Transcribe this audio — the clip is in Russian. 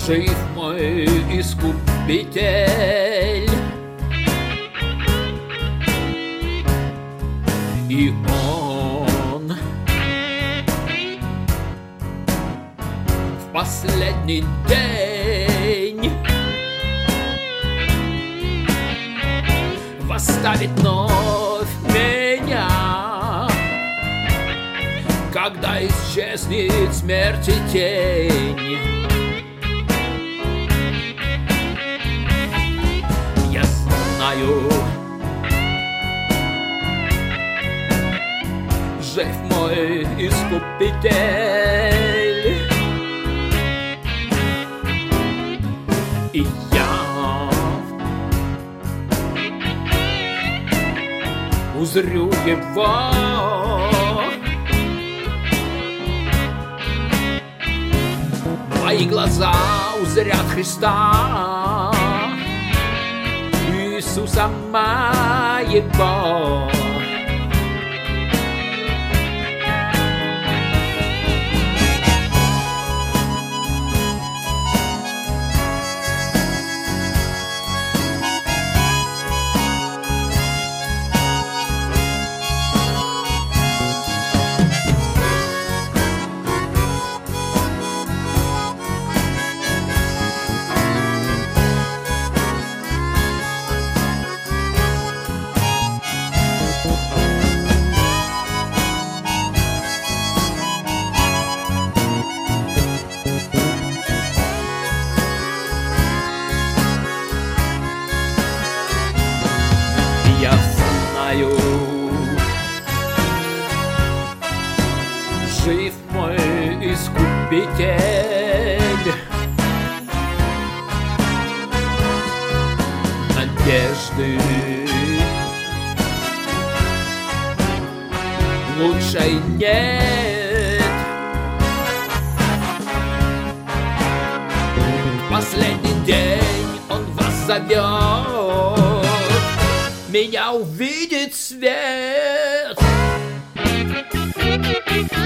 Жив мой Искупитель, и Он в последний день восставит вновь меня, когда исчезнет смерти тень. Я знаю, жив мой Искупитель, и я узрю Его. Мои глаза узрят Христа, Иисуса моего. Я знаю, жив мой Искупитель, надежды лучшей нет. В последний день Он вас зовет, меня увидит свет.